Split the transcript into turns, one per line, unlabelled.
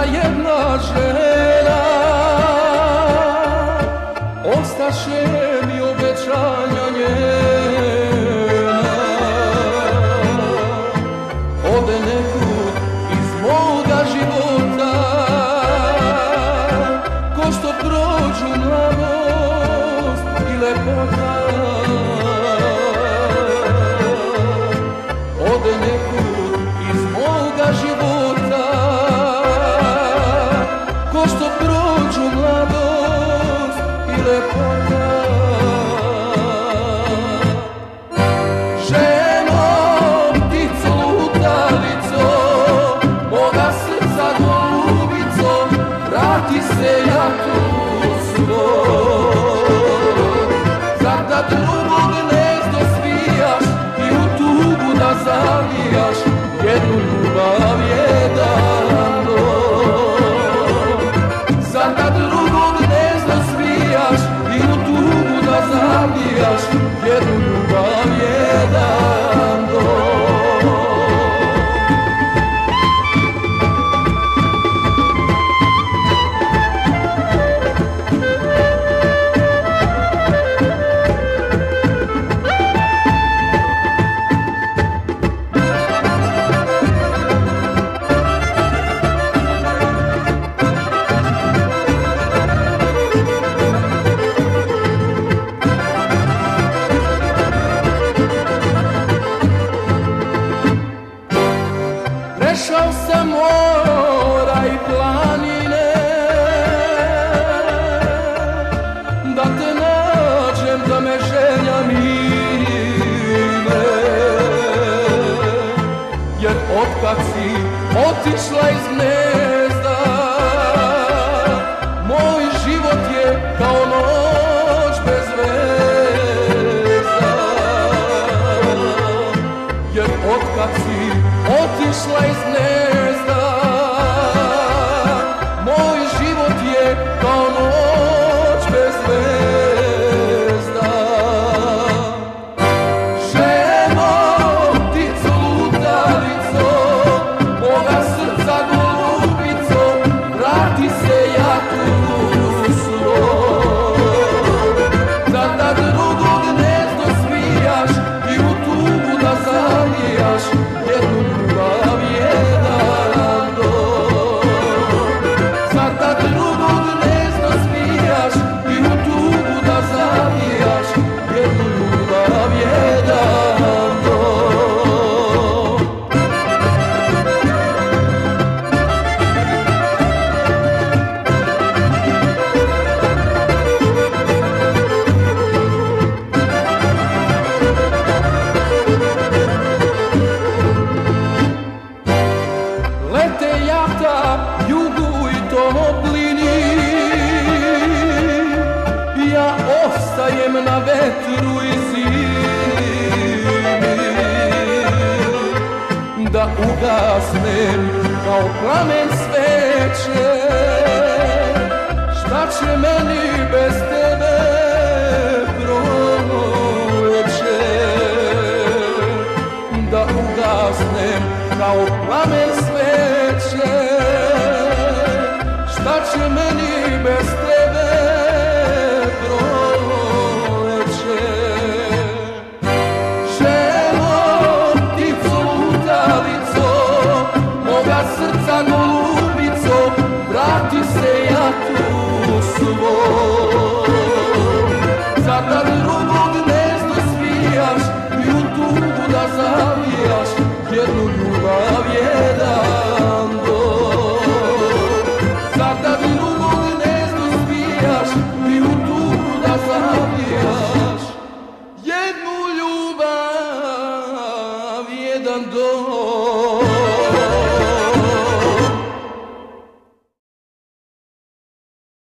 jedna žena, ostaše mi obećanja njena. Ode nekud iz moga života, ko što prođu mladost i lepota. Ode nekud iz moga života, ko što prođu mladost i lepota. Ženo, ptico lutalico, moga srca golubico, vrati se ja tu svoj. Zar da drugo gnezdo svijaš i u tugu da zavijaš, jednu ljubav jedan dom. Zar da drugo gnezdo svijaš i u tugu da zavijaš, jednu ljubav jedan dom. Prešao sam mora i planine, da te nađem, da me želja mine. Jer otkad si otišla iz gnezda, moj život je kao noć bez zvezda. Jer otkad si otišla iz gnezda, moj život je kao noć bez zvezda. Ženo, ptico lutalico, moga srca golubico, vrati se ja tu svoj. Zar da drugo gnezdo svijaš i u tugu da zavijaš, jednu ljubav jedan dom. Zar da drugo gnezdo svijaš i u tugu da zavijaš, jednu ljubav jedan dom. Lete jahta jugu i toplini, ja ostajem na vetru i zimi. Da ugasnem kao plamen sveće, šta će meni bez tebe proleće. Da ugasnem kao plamen sveće, šta će meni bez tebe proleće. Ženo, ptico lutalico, moga srca golubico, vrati se ja tu svoj. Zar da drugo gnezdo svijaš i u tugu da zavijaš, jednu ljubav jedan